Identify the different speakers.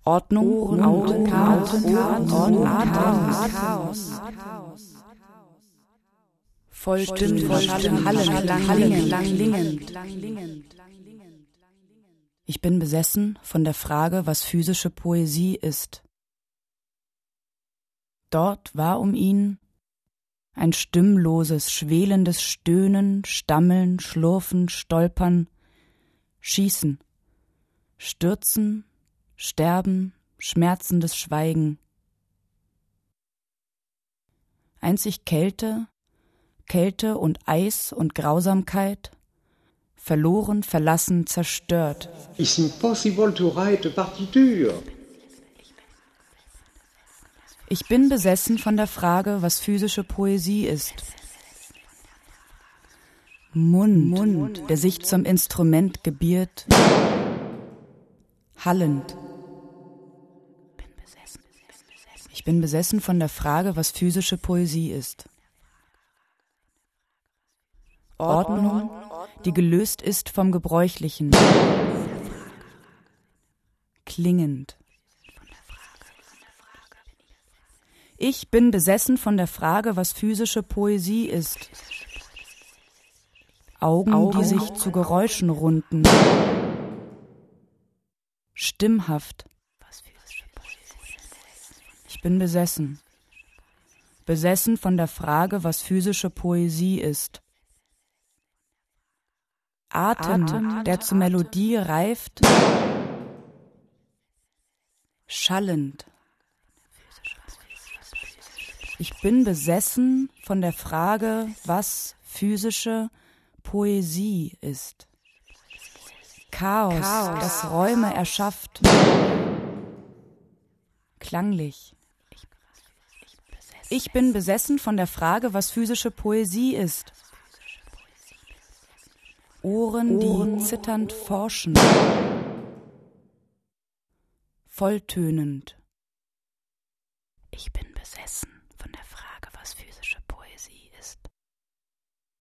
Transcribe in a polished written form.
Speaker 1: Ordnung, Augen, Chaos. Vollstimmt, hallend. Ich bin besessen von der Frage, was physische Poesie ist. Dort war um ihn ein stimmloses, schwelendes Stöhnen, Stammeln, Schlurfen, Stolpern, Schießen, Stürzen, Sterben, schmerzendes Schweigen. Einzig Kälte und Eis und Grausamkeit, verloren, verlassen, zerstört.
Speaker 2: It's impossible to write a partiture.
Speaker 1: Ich bin besessen von der Frage, was physische Poesie ist. Mund, der sich zum Instrument gebiert, hallend. Ich bin besessen von der Frage, was physische Poesie ist. Ordnung, die gelöst ist vom Gebräuchlichen. Klingend. Ich bin besessen von der Frage, was physische Poesie ist. Augen, die sich zu Geräuschen runden. Stimmhaft. Ich bin besessen. Besessen von der Frage, was physische Poesie ist. Atem, der zur Melodie reift. Schallend. Ich bin besessen von der Frage, was physische Poesie ist. Chaos, das Räume erschafft. Klanglich. Ich bin besessen von der Frage, was physische Poesie ist. Ohren, die zitternd forschen. Volltönend. Ich bin besessen.